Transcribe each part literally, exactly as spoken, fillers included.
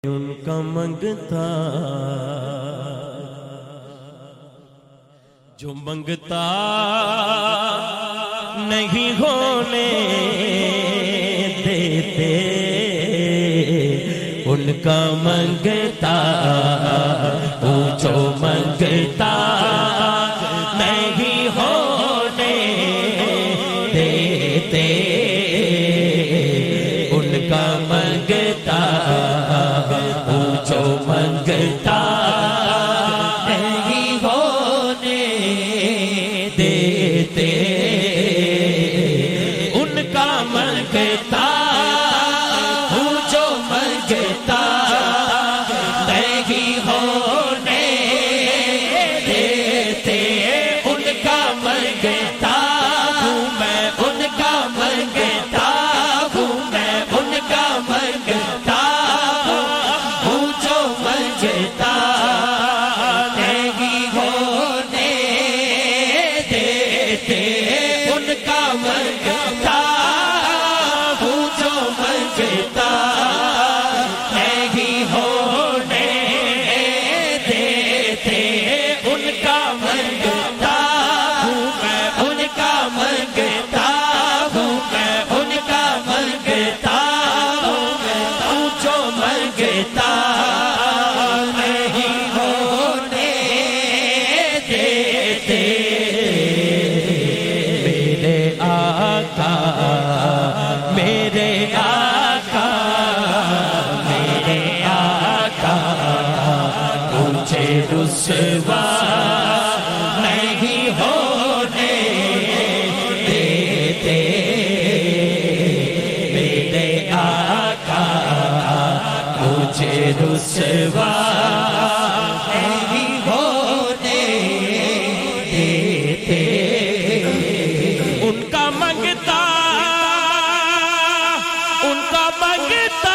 उनका मंगता जो मंगता नहीं होने देते, उनका मंगता वो जो मंगता नहीं होने देते, उनका मंगता वो जो मंगता नहीं होने देते, उनका मंगता वो जो मंगता नहीं होने देते, उनका मंगता हूँ मैं, उनका मंगता हूँ मैं, उनका मंगता हूँ जो मंगता नहीं होने देते, उनका मंगता हूँ जो मंगता नहीं होने देते, उनका मंगता हूँ मैं, उनका मंगता हूँ मैं, उनका मंगता हूँ मैं, जो मंगता नहीं होने देते। मेरे आका मेरे आका मेरे आका मुझे रुसवा नहीं होने देते, मेरे आका मुझे रुसवा नहीं होने देते, उनका मंगता उनका मंगता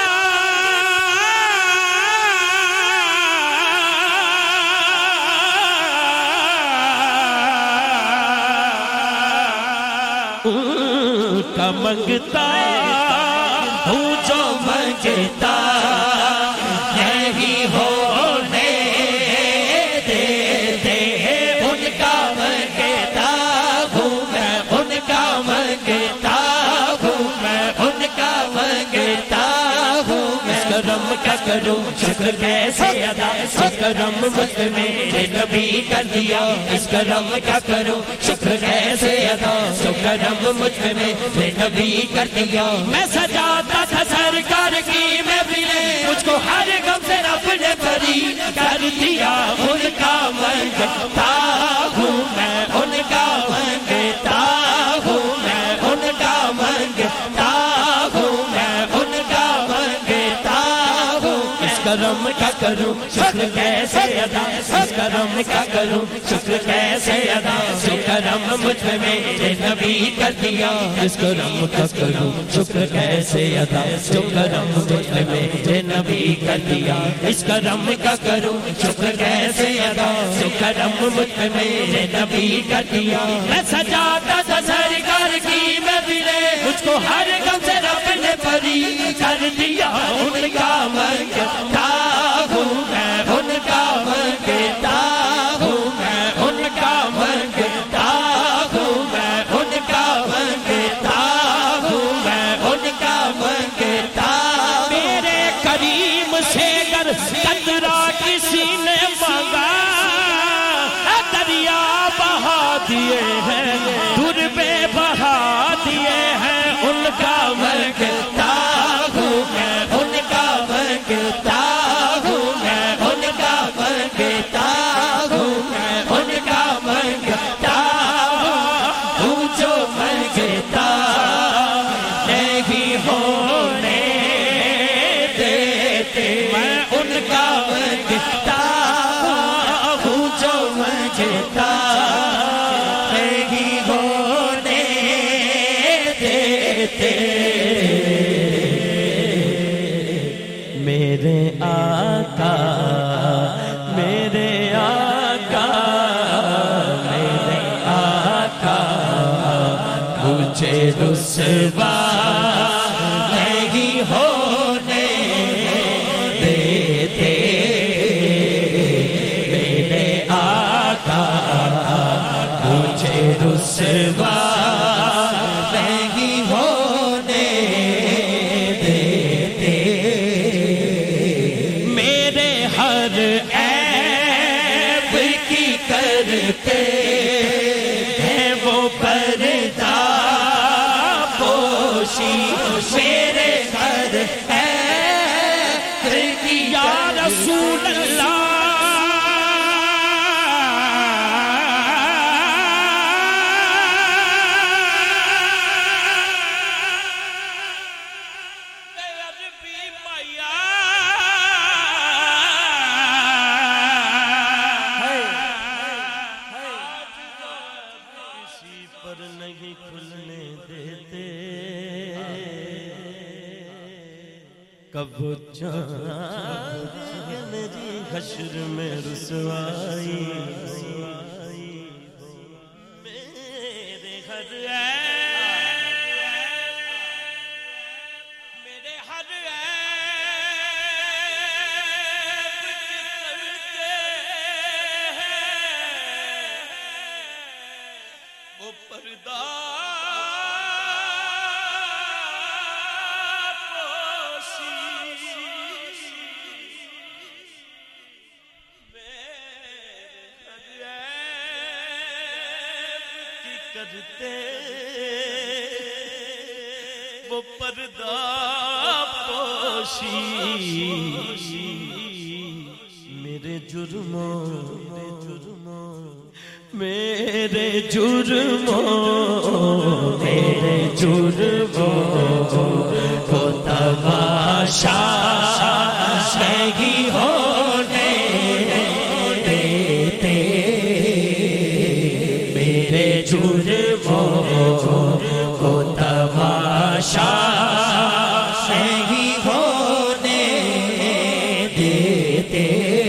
उनका मंगता हूँ जो मंगता नहीं होने देते, उनका मंगता हूँ मैं, उनका मंगता हूँ मैं, उनका मंगता हूँ मैं। इस करम क्या करूँ शुक्र कैसे अदा, इस करम मुझ मेरे नबी कर दिया, इस करम क्या करूँ शुक्र कैसे अदा, सो करम मुझ मेरे नबी कर दिया। मैं सजाता था सरकार की मैं भी ले, मुझको हर गम से रब ने भरी कर दिया, उनका मंगता हूँ मैं, उनका मंगता हूँ मैं, उनका मंगता हूँ मैं, उनका मंगता हूँ। इस करम का करूँ शुक्र कैसे अदा, इस करम का करूँ शुक्र कैसे अदा, सो करम मुझ में मेरे नबी कर दिया, इस करम का करूँ शुक्र कैसे अदा, सो करम मुझ में मेरे नबी कर दिया, इस करम का करूँ शुक्र कैसे अदा, सो करम मुझ में मेरे नबी कर दिया। मैं सजाता था सरकार की मैं भी ले, मुझको हर गम से रब ने भरी कर दिया, उनका मंगता हूँ मैं, उनका मंगता हूँ मैं, उनका मंगता हूँ मैं, उनका मंगता हूँ मैं, उनका मंगता। मेरे करीम से अगर कतरा किसी ने मांगा, दरिया बहा दिए हैं दूर पे बहा दिए हैं, उनका मंगता हूँ मैं, उनका मंगता हूँ मैं, उनका मंगता हूँ मैं, उनका मंगता हूँ जो मंगता नहीं होने देते, मैं उनका मंगता हूँ जो मंगता नहीं होने देते। मेरे आका मेरे आका मेरे आका मुझे रुसवा नहीं होने देते मेरे आका मुझे रुसवा नहीं होने देते। मेरे हर ऐब की करते हैं वो पर्दा पोशी। मेरे हर ऐब की या रसूल अल्लाह कब जाएंगे मेरी हश्र में रुसवाई। मेरे हर मेरे हर वो पर्दा करते वो पर्दा पोशी। मेरे जुर्मों मेरे जुर्मों मेरे जुर्मों को तमाशा नहीं होने देते। मेरे जुर्मों को तमाशा नहीं होने देते।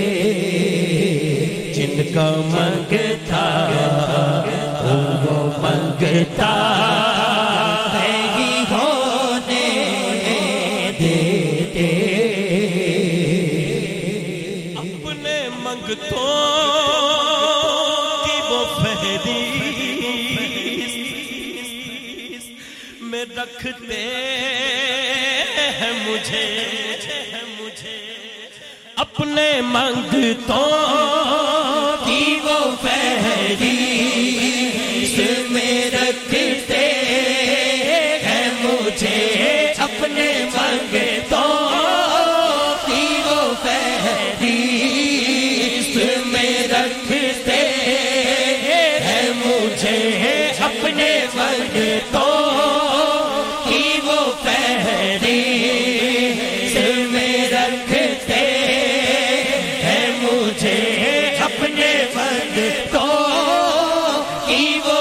जिनका मंगता वो मंगता नहीं होने देते। अपने मंगतों की वो फहरिस्त में रखते हैं मुझे मुझे अपने मंगतों की वो फहरिस्त में रखते हैं मुझे। अपने मंगतों की वो फहरिस्त में रखते हैं मुझे। अपने मंगतों की वो फहरिस्त में रखते हैं मुझे। अपने मंगतों की वो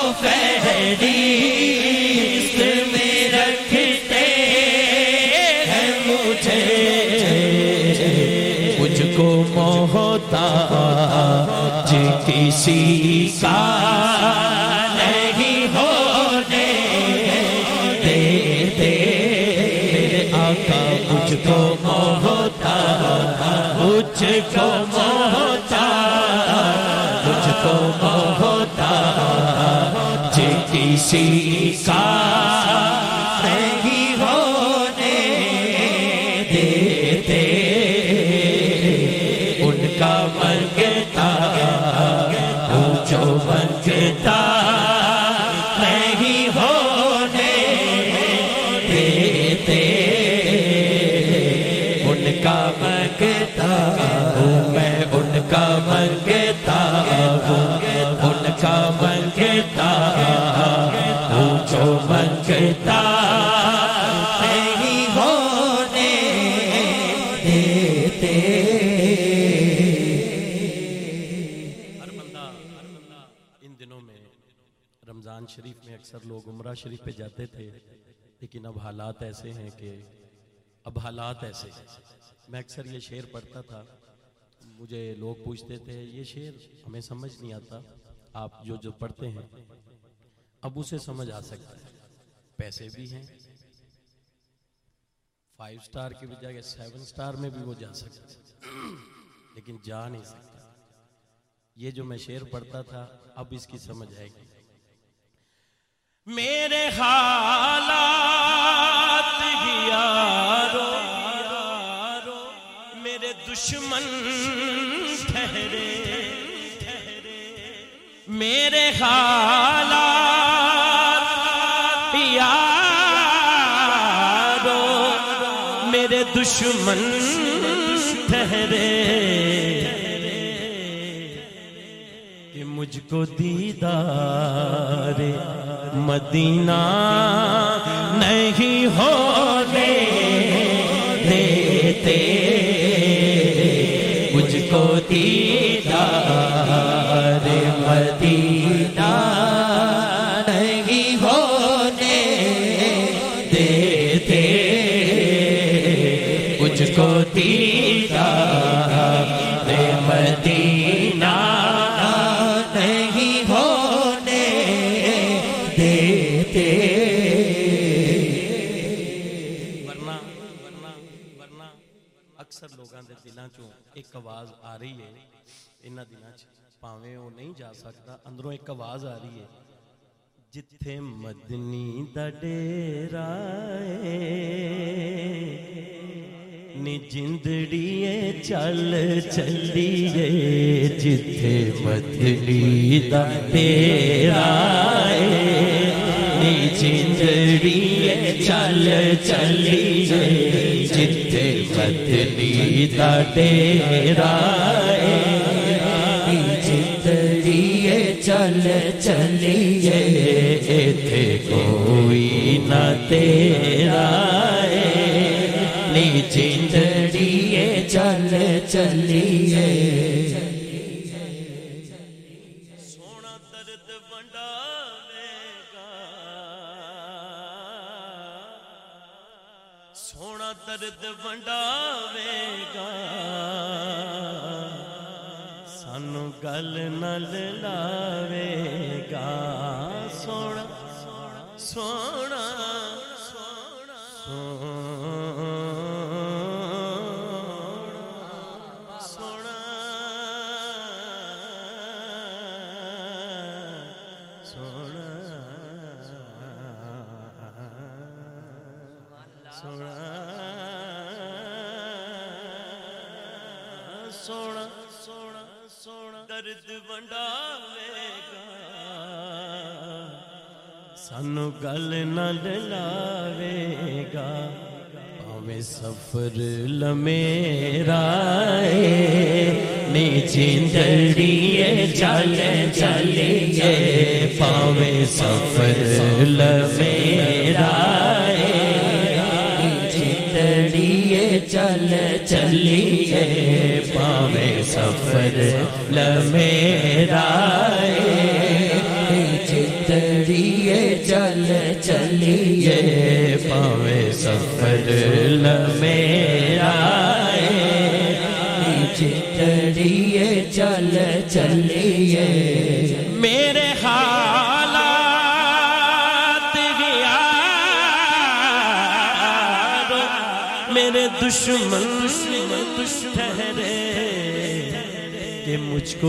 फहरिस्त में रखते हैं मुझे। मुझको मोहताज किसी का नहीं होने देते। आका मुझको मोहताज मुझको मोहताज मुझको मोहताज किसी का नहीं होने देते। उनका मंगता हूँ जो मंगता नहीं होने देते। उनका मंगता हूँ मैं उनका मंगता हूँ उनका मंगता हूँ जो मंगता नहीं होने देते। हर बंदा इन दिनों में रमज़ान शरीफ में अक्सर लोग उम्रा शरीफ पे जाते थे, लेकिन अब हालात ऐसे हैं कि अब हालात ऐसे मैं अक्सर ये शेर पढ़ता था, मुझे लोग पूछते थे ये शेर हमें समझ नहीं आता, आप जो जो पढ़ते हैं अब उसे समझ आ सकता है। पैसे भी हैं, फाइव स्टार की बजाय सेवन स्टार में भी वो जा सकता है, लेकिन जा नहीं सकता। ये जो मैं शेर पढ़ता था अब इसकी समझ आएगी। मेरे हालात यारो मेरे दुश्मन ठहरे, मेरे हालात यारो मेरे दुश्मन ठहरे, कि मुझको दीदार मदीना नहीं होने देते, मुझको दीदार मदीना नहीं होने देते, मुझको दीदार मदीना नहीं होने देते। वरना वरना वरना अक्सर लोगों के दिलों चों एक आवाज आ रही है इन्हां दिनां च, भावें वो नहीं जा सकता, अंदरों एक आवाज आ रही है, जिथे मदनी दा डेरा है नी जिंदड़िए चल चलिए, जिथे मदनी दा डेरा है नी जिंदड़िए चल चलिए, जिथे मदनी दा डेरा है नी जिंदड़िए चल चलिए, इथे कोई ना तेरा है नी जिंदड़िए चल चलिए। सोना दर्द वंडावेगा, सोना दर्द वंडावेगा, सानू गल नल लावेगा, सोना सोना सोना सोना सोना सोना सोना सोना सोना दर्द वंडावेगा, सानू गल नाल लावेगा, भावें सफर लमेरा नी जिंदड़िए चल चलिए, भावें सफर लमेरा नी जिंदड़िए चल चलिए, भावें सफर लमेरा जिंदड़िए चल चलिए, भावें सफर लमेरा जिंदड़िए चल चलिए। मेरे हालात यारो मेरे दुश्मन ठहरे, कि मुझको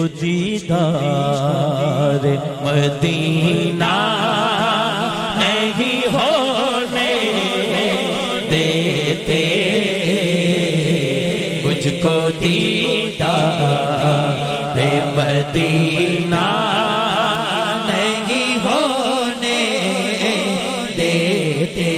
दीदार मदीना नहीं होने देते, मुझको दीदार मदीना नहीं होने देते।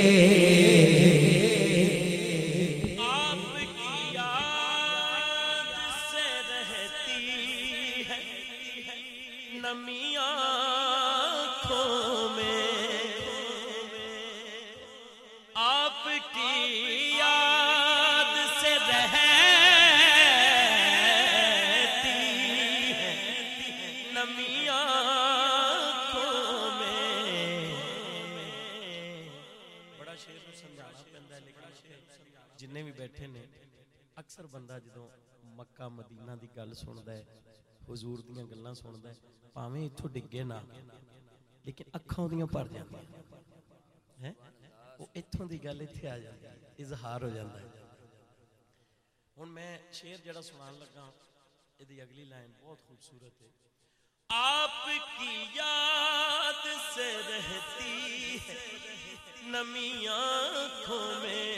जिन्ने भी बैठे ने अक्सर बंदा जो मक्का मदीना की गल सुनता है, हुजूर दियां गल्लां सुनता है, भावें इत्थों डिगे ना, लेकिन अखां उहदियां भर जांदियां हैं, वो इत्थों की गल इत्थे आ जाती है। इजहार हो जाता है। हुण मैं शेर जड़ा सुनान लगा, इहदी अगली लाइन बहुत खूबसूरत है। आपकी याद से रहती है नमी आँखों में,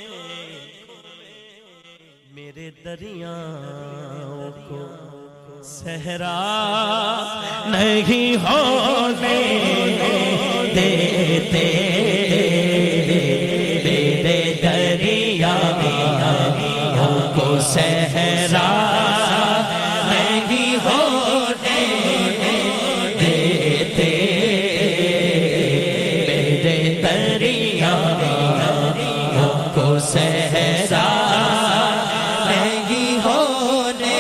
मेरे दरियाओं को सहरा नहीं होने देते, मेरे दरियाओं को सहरा नहीं होने देते, मेरे दरियाओं को सहरा नहीं होने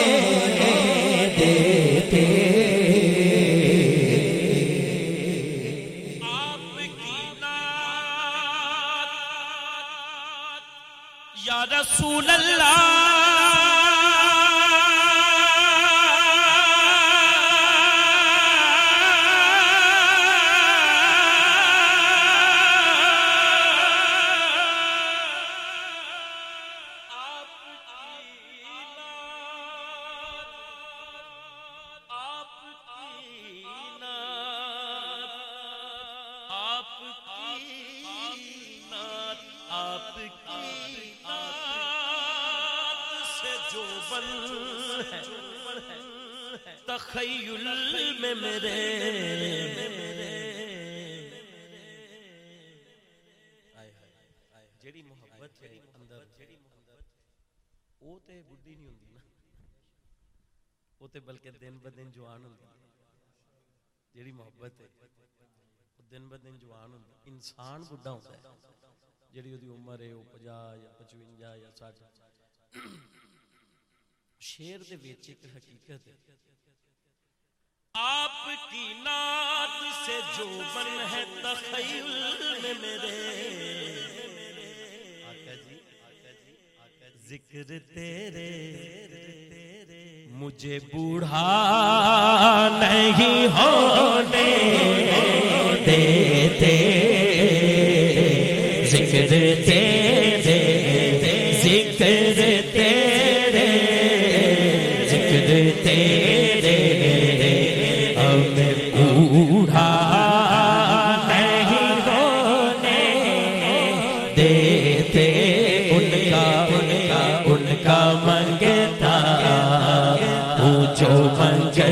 देते। आपकी नात या रसूल अल्लाह, तखय्युल में मेरे जेड़ी मोहब्बत है अंदर, वो ते बुढ़ी नहीं होंदी ना, वो ते बल्कि दिन ब दिन जवान होंदी। जेड़ी मोहब्बत है वो दिन ब दिन जवान होंदी। इंसान बुढ़ा होता है जेड़ी उसकी उम्र है वो पचास या पचवंजा या साठ। शेर दे विच एक हकीकत है, आपकी नात से जो बन है तखय्युल में मेरे, आका जी जिक्र तेरे मुझे बूढ़ा नहीं होने देते, जिक्र तेरे जिक्र तेरे जिक्र तेरे हमें बूढ़ा नहीं होने देते। उनका उनका उनका मंगता वो जो मंग